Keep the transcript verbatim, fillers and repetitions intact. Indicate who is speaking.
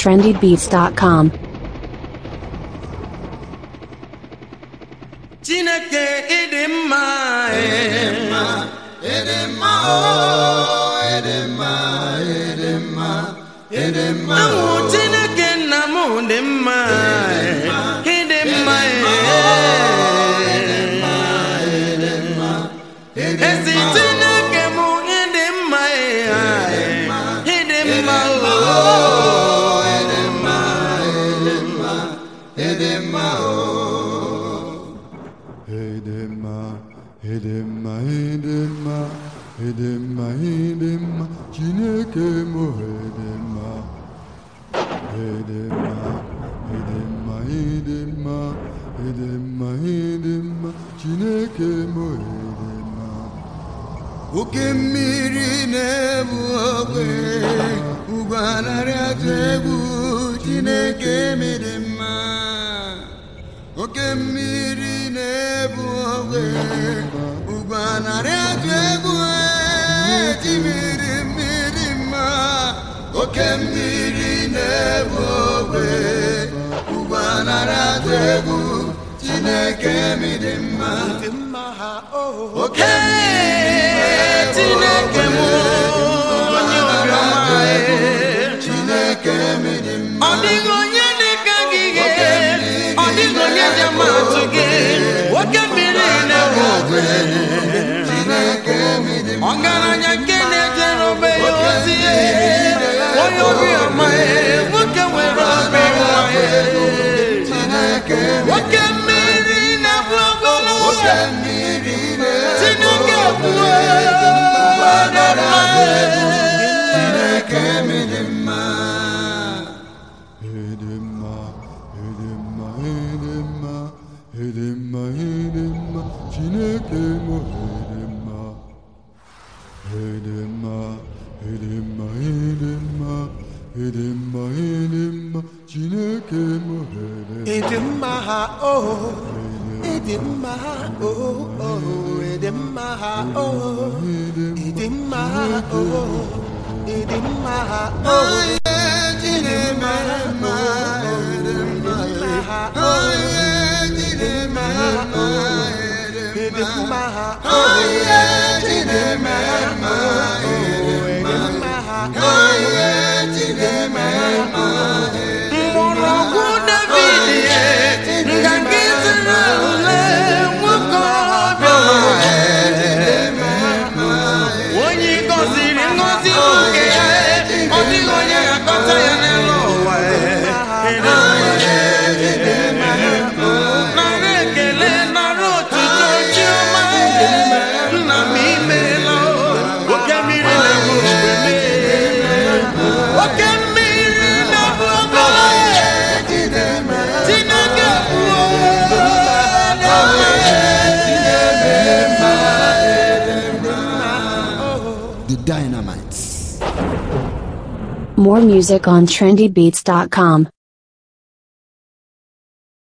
Speaker 1: trendy beats dot com.
Speaker 2: Chineke idimma idimma idimma oh idimma idimma idimma oh Chineke nna m idimma idimma idimma idimma ezi Chineke m idimma idimma oh idimma idimma idimma oh
Speaker 3: Edema, Edema, Edema, Edema, Edema, Chineke mo Edema, Edema, Edema, Edema, Edema, Edema, Chineke mo Edema.
Speaker 2: Oke mmiri na-ebu ogwe, ụgbanarị atụ egwu, Chineke mere mma. Oke mmiri na-ebu ogwe, ụgbanarị atụ egwu, mmiri mmiri mma. Oke mmiri na-ebu ogwe, ụgbanarị atụ egwu, Chineke mere mma. Oke Chineke m onye obiọma, Chineke mere mma. Ọ dịghị onye dịka gị, ọ dịghị onye dị mma atụ gị. Oke mmiri na-ebu ogwe, Chineke mere mma. Ọgaranya nke na-ejere obe ya ozi, onye obiọma, nwoke nwere obi nwa, Chineke oke mmiri na-ebu ogwe, Chineke bụ Chineke mere mma.
Speaker 3: Edema, Edema, Edema, Edema, Edema, Chineke mo Edema. Edema, Edema, Edema, Edema, Edema, Chineke mo Edema.
Speaker 2: Edema oh, Edema oh, oh, Edema oh, Edema oh, Edema oh, Edema
Speaker 1: More music on trendy beats dot com.